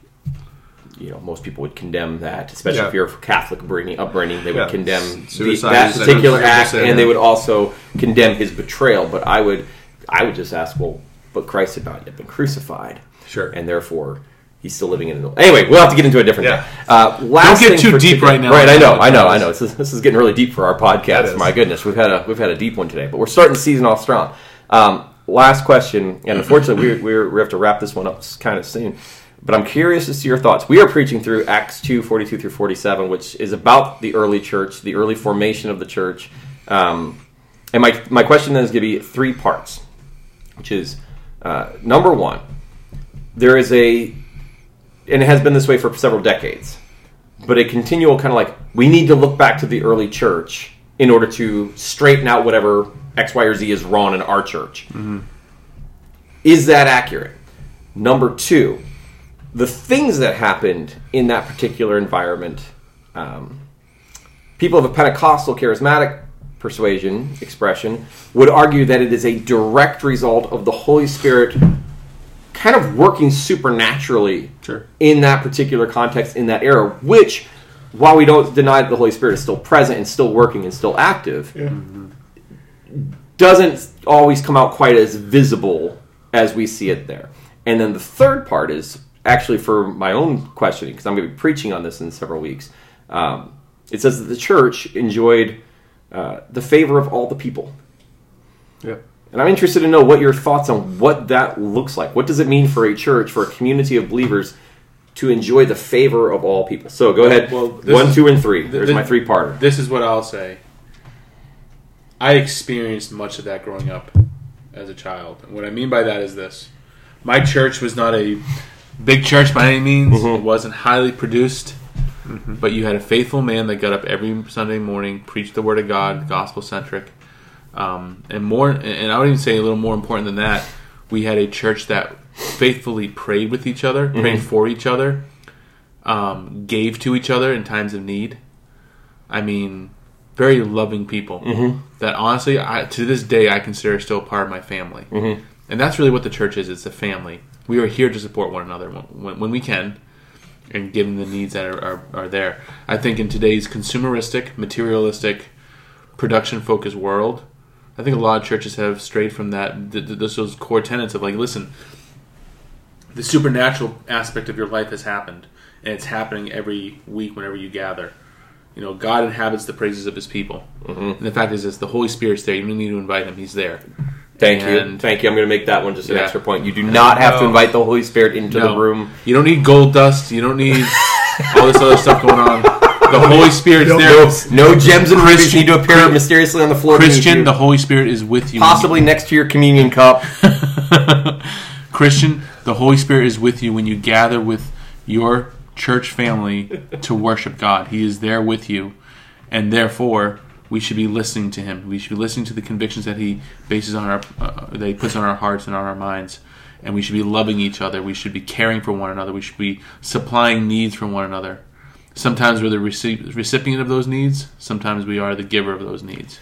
most people would condemn that, especially if you're of Catholic upbringing. They would condemn that particular act, and they would also condemn his betrayal. But I would just ask, but Christ had not yet been crucified, and therefore he's still living in the. Anyway, we'll have to get into a different day. Don't get too deep right now. Right, I know. This is getting really deep for our podcast. My goodness, we've had a deep one today, but we're starting the season off strong. Last question, and unfortunately, we have to wrap this one up kind of soon. But I'm curious as to your thoughts. We are preaching through Acts 2, 42 through 47, which is about the early church, the early formation of the church. And my question then is going to be 3 parts, which is, number one, there is and it has been this way for several decades, but a continual kind of we need to look back to the early church in order to straighten out whatever X, Y, or Z is wrong in our church. Is that accurate? Number 2, the things that happened in that particular environment, people of a Pentecostal charismatic persuasion expression would argue that it is a direct result of the Holy Spirit kind of working supernaturally in that particular context, in that era, which, while we don't deny that the Holy Spirit is still present and still working and still active, doesn't always come out quite as visible as we see it there. And then the third part is, actually, for my own questioning, because I'm going to be preaching on this in several weeks, it says that the church enjoyed the favor of all the people. Yeah. And I'm interested to know what your thoughts on what that looks like. What does it mean for a church, for a community of believers, to enjoy the favor of all people? So go ahead. 1, 2, and 3. There's my 3-parter. This is what I'll say. I experienced much of that growing up as a child. And what I mean by that is this. My church was not a big church by any means. It wasn't highly produced. But you had a faithful man that got up every Sunday morning, preached the Word of God, gospel-centric. And I would even say a little more important than that, we had a church that faithfully prayed with each other, prayed for each other, gave to each other in times of need. I mean, very loving people that honestly, to this day, I consider still a part of my family. And that's really what the church is. It's a family. We are here to support one another when we can, and given the needs that are there. I think in today's consumeristic, materialistic, production-focused world, I think a lot of churches have strayed from that. Those core tenets of like, listen, the supernatural aspect of your life has happened, and it's happening every week whenever you gather. You know, God inhabits the praises of His people, and the fact is, the Holy Spirit's there. You don't need to invite Him; He's there. Thank you. I'm going to make that one just an extra point. You do not have to invite the Holy Spirit into the room. You don't need gold dust. You don't need all this other stuff going on. The Holy Spirit's there. No gems and rubies need to appear mysteriously on the floor. Christian, the Holy Spirit is with you. Possibly next to your communion cup. Christian, the Holy Spirit is with you when you gather with your church family to worship God. He is there with you, and therefore we should be listening to Him. We should be listening to the convictions that He bases on that He puts on our hearts and on our minds, and we should be loving each other. We should be caring for one another. We should be supplying needs from one another. Sometimes we're the recipient of those needs. Sometimes we are the giver of those needs.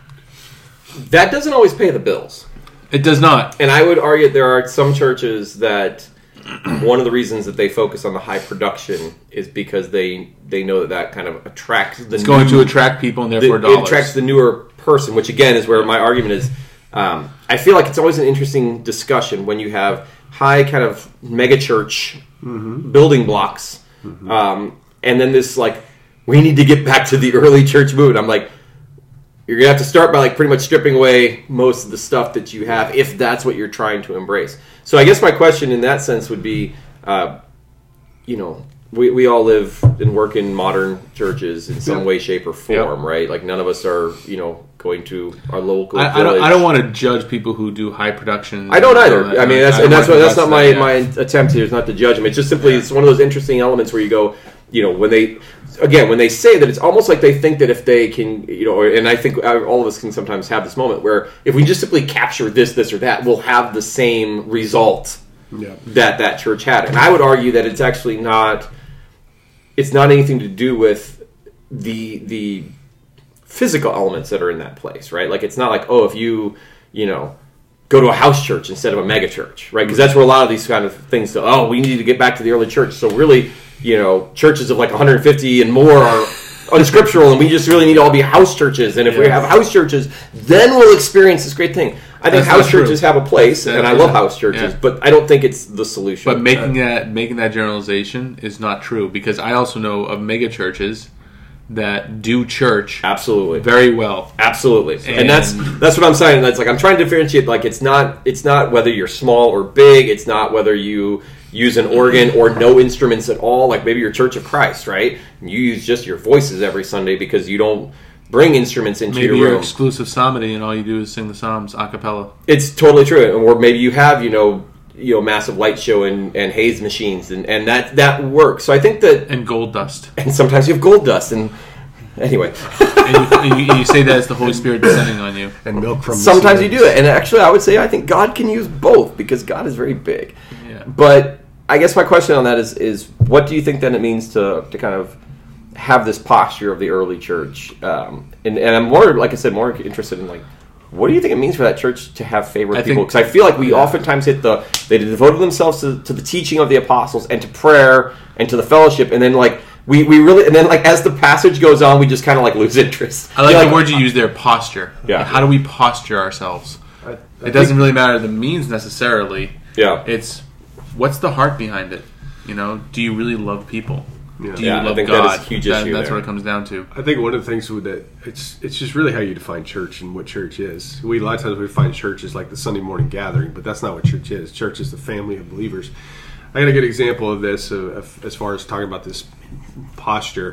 That doesn't always pay the bills. It does not. And I would argue there are some churches that one of the reasons that they focus on the high production is because they know that kind of attracts the It's going to attract people and therefore dollars. It attracts the newer person, which again is where my argument is. I feel like it's always an interesting discussion when you have high kind of mega church building blocks. And then this, like, we need to get back to the early church movement. I'm like, you're going to have to start by, like, pretty much stripping away most of the stuff that you have if that's what you're trying to embrace. So I guess my question in that sense would be, you know, we all live and work in modern churches in some way, shape, or form, right? Like, none of us are, you know, going to our local village. I don't want to judge people who do high production. I don't either. I mean, that's not my attempt here. Is not to judge them. It's just simply it's one of those interesting elements where you go, you know, when they say that, it's almost like they think that if they can, you know, and I think all of us can sometimes have this moment where if we just simply capture this, or that, we'll have the same result that church had. And I would argue that it's actually not. It's not anything to do with the physical elements that are in that place, right? Like, it's not like, oh, if you know, go to a house church instead of a mega church, right? Because that's where a lot of these kind of things go, oh, we need to get back to the early church. So really, you know, churches of like 150 and more are unscriptural, and we just really need to all be house churches. And if we have house churches, then we'll experience this great thing. I think house churches have a place, and I love house churches, but I don't think it's the solution. But making that generalization is not true, because I also know of mega churches that do church absolutely very well, absolutely, and that's what I'm saying. That's like I'm trying to differentiate. Like it's not whether you're small or big. It's not whether you use an organ or no instruments at all. Like maybe you're Church of Christ, right? You use just your voices every Sunday because you don't bring instruments into your room. Maybe you're exclusive psalmody and all you do is sing the psalms a cappella. It's totally true. Or maybe you have, you know, massive light show and haze machines and that works. So I think that... And gold dust. And sometimes you have gold dust. And anyway. and you say that as the Holy Spirit descending on you. And milk from... Sometimes you do it. And actually I would say I think God can use both because God is very big. Yeah. But I guess my question on that is what do you think then it means to kind of have this posture of the early church? And I'm more, like I said, more interested in like, what do you think it means for that church to have favor with people? Because I feel like we oftentimes hit they devoted themselves to the teaching of the apostles and to prayer and to the fellowship, and then like we really, and then like as the passage goes on, we just kind of like lose interest. I like the word you use there, posture. Yeah. Like, how do we posture ourselves? It doesn't really matter the means necessarily. Yeah. It's what's the heart behind it? You know, do you really love people? Yeah. Do you love I think God? that is a huge issue. That's what it comes down to. I think one of the things with that, it's just really how you define church and what church is. A lot of times we define church as like the Sunday morning gathering, but that's not what church is. Church is the family of believers. I got a good example of this as far as talking about this posture.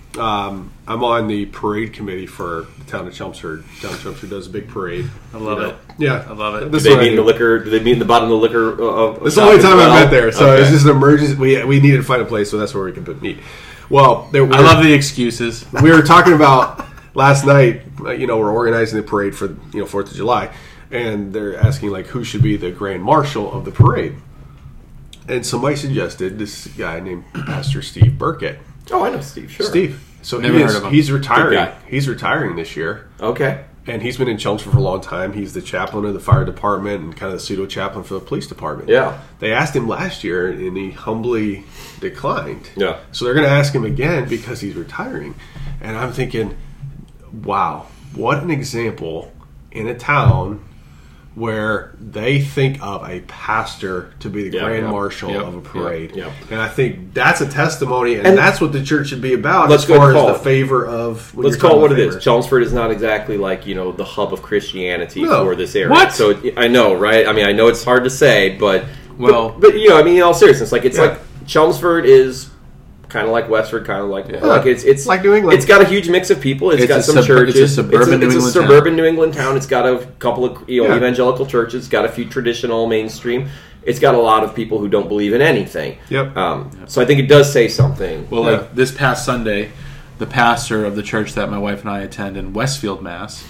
I'm on the parade committee for the town of Chelmsford. The town of Chelmsford does a big parade. I love it. Yeah, I love it. Do they meet in the liquor? Do they meet in the bottom of the liquor? That's the only time I met there. So it's just an emergency. We needed to find a place, so that's where we can meet. Well, I love the excuses. We were talking about last night. You know, we're organizing the parade for 4th of July, and they're asking like who should be the grand marshal of the parade. And somebody suggested this guy named Pastor Steve Burkett. Oh, I know Steve. Sure, Steve. So Never heard of him. he's retiring. Good guy. He's retiring this year. Okay. And he's been in Chelmsford for a long time. He's the chaplain of the fire department and kind of the pseudo chaplain for the police department. Yeah. They asked him last year, and he humbly declined. Yeah. So they're going to ask him again because he's retiring. And I'm thinking, wow, what an example in a town where they think of a pastor to be the grand marshal of a parade. And I think that's a testimony, and that's what the church should be about as far as the favor of... Let's call it what it is. Chelmsford is not exactly like, the hub of Christianity for this area. What? So, I know, right? I mean, I know it's hard to say, but in all seriousness, like Chelmsford is... kind of like Westford, kind of like it's like New England. It's got a huge mix of people. It's got some churches. It's a suburban New England town. It's got a couple of evangelical churches. It's got a few traditional mainstream. It's got a lot of people who don't believe in anything. So I think it does say something. Well, like this past Sunday, the pastor of the church that my wife and I attend in Westfield, Mass.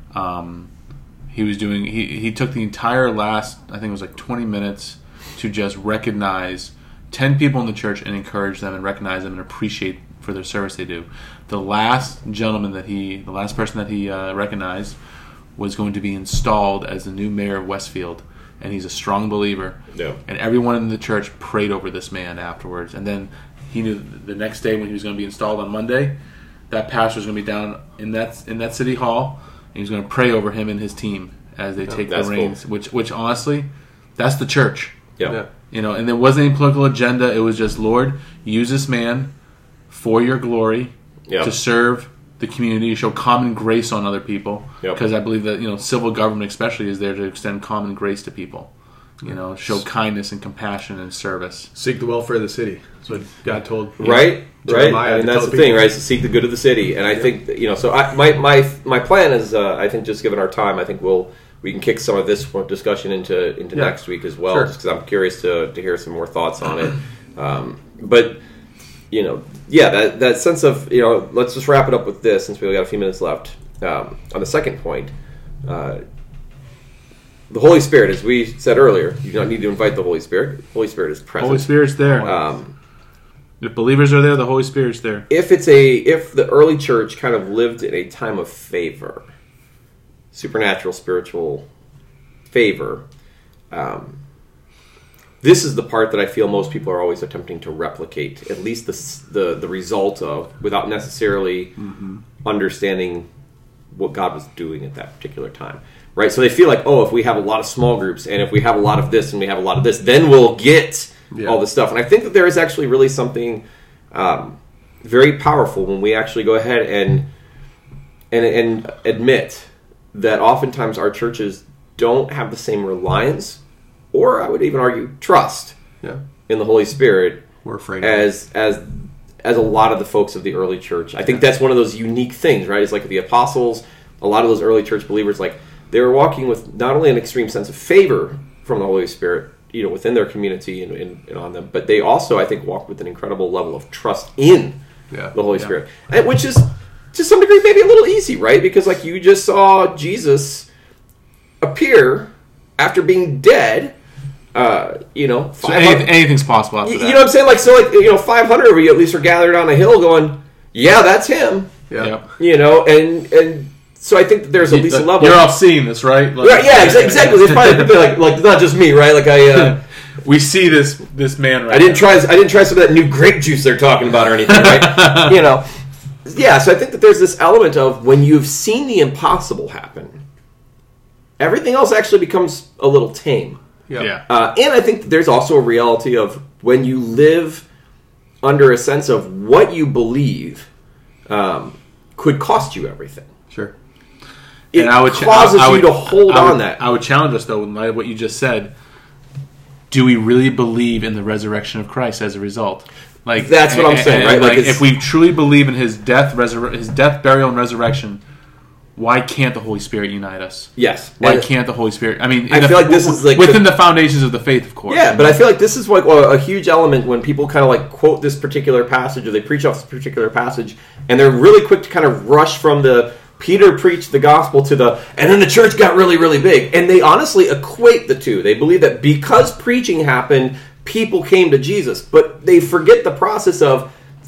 He was doing. He took the entire last, I think it was like 20 minutes to just recognize 10 people in the church and encourage them and recognize them and appreciate for their service they do. The last person that he recognized was going to be installed as the new mayor of Westfield, and he's a strong believer. Yeah. And everyone in the church prayed over this man afterwards. And then he knew the next day when he was going to be installed on Monday, that pastor was going to be down in that city hall, and he was going to pray over him and his team as they take the reins. Cool. Which honestly, that's the church. Yeah. And there wasn't any political agenda. It was just, Lord, use this man for your glory to serve the community, show common grace on other people. Because I believe that civil government especially is there to extend common grace to people. Show kindness and compassion and service. Seek the welfare of the city. That's what God told. Right. I mean, that's the thing, right? Is to seek the good of the city. And I think so. My plan is, I think, just given our time, I think we can kick some of this discussion into next week as well, just because I'm curious to hear some more thoughts on it. But that sense of let's just wrap it up with this since we've got a few minutes left. On the second point, the Holy Spirit, as we said earlier, you don't need to invite the Holy Spirit. The Holy Spirit is present. Holy Spirit's there. If believers are there, the Holy Spirit's there. If the early church kind of lived in a time of favor, supernatural, spiritual favor, this is the part that I feel most people are always attempting to replicate, at least the result of, without necessarily understanding what God was doing at that particular time. Right? So they feel like, if we have a lot of small groups, and if we have a lot of this, and we have a lot of this, then we'll get all this stuff. And I think that there is actually really something very powerful when we actually go ahead and admit that oftentimes our churches don't have the same reliance, or I would even argue trust, in the Holy Spirit. We're afraid as a lot of the folks of the early church. I think that's one of those unique things, right? It's like the apostles, a lot of those early church believers, like they were walking with not only an extreme sense of favor from the Holy Spirit, within their community and on them, but they also, I think, walked with an incredible level of trust in the Holy Spirit, which is, to some degree, maybe a little easy, right? Because like you just saw Jesus appear after being dead. So anything's possible after that. You know what I'm saying? 500 of you at least are gathered on a hill, going, "Yeah, that's him." Yeah. And so I think that there's at least a level. You're all seeing this, right? Right? Yeah, exactly. There's probably like not just me, right? Like we see this man. Right. I didn't try some of that new grape juice they're talking about or anything, right? Yeah, so I think that there's this element of when you've seen the impossible happen, everything else actually becomes a little tame. Yeah. And I think that there's also a reality of when you live under a sense of what you believe could cost you everything. Sure. It causes you to hold on that. I would challenge us, though, in light of what you just said. Do we really believe in the resurrection of Christ as a result? Like that's what I'm saying, right? Like if we truly believe in his death, burial, and resurrection, why can't the Holy Spirit unite us? Yes. Why can't the Holy Spirit? I mean, I feel like this is like within the foundations of the faith, of course. Yeah, but I feel like this is like a huge element when people kind of like quote this particular passage or they preach off this particular passage, and they're really quick to kind of rush from the Peter preached the gospel to and then the church got really, really big. And they honestly equate the two. They believe that because preaching happened, people came to Jesus. But they forget the process of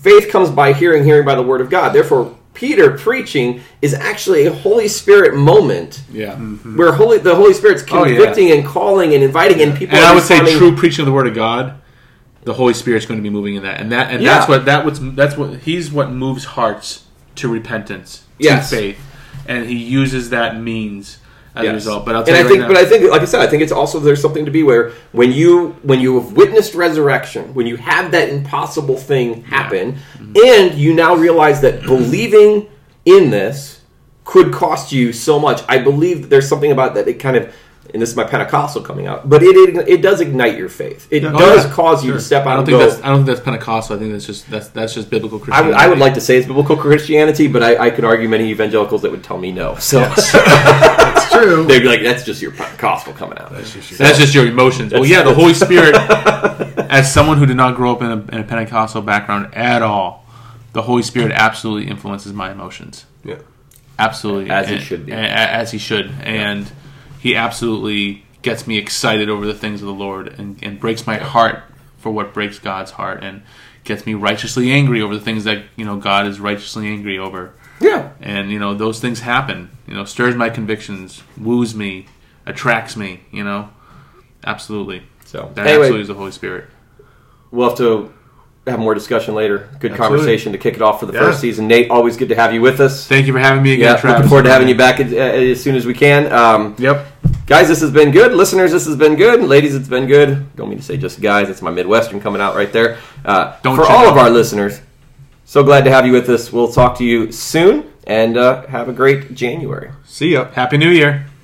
faith comes by hearing by the word of God. Therefore, Peter preaching is actually a Holy Spirit moment, where the Holy Spirit's convicting and calling and inviting, and people. And I would say, true preaching of the Word of God, the Holy Spirit's going to be moving in that, and that's what moves hearts to repentance, to faith, and He uses that means as a result. But I think, like I said, I think it's also there's something to be where when you have witnessed resurrection, when you have that impossible thing happen, and you now realize that believing in this could cost you so much. I believe that there's something about that. It kind of, and this is my Pentecostal coming out, but it does ignite your faith. It does cause you to step out. I don't think that's Pentecostal. I think that's just biblical Christianity. I would like to say it's biblical Christianity, but I could argue many evangelicals that would tell me no. So that's true. They'd be like, "That's just your Pentecostal coming out. That's just your emotions." Well, the Holy Spirit. As someone who did not grow up in a Pentecostal background at all, the Holy Spirit absolutely influences my emotions. Yeah, absolutely, as He should be, as He should, and He absolutely gets me excited over the things of the Lord and breaks my heart for what breaks God's heart, and gets me righteously angry over the things that God is righteously angry over. Yeah, and those things happen. Stirs my convictions, woos me, attracts me. Absolutely. So that absolutely is the Holy Spirit. We'll have to have more discussion later. Good conversation to kick it off for the first season. Nate, always good to have you with us. Thank you for having me again, Travis. Looking forward to having you back as soon as we can. Guys, this has been good. Listeners, this has been good. Ladies, it's been good. Don't mean to say just guys. It's my Midwestern coming out right there. For all of our listeners, so glad to have you with us. We'll talk to you soon, and have a great January. See ya. Happy New Year.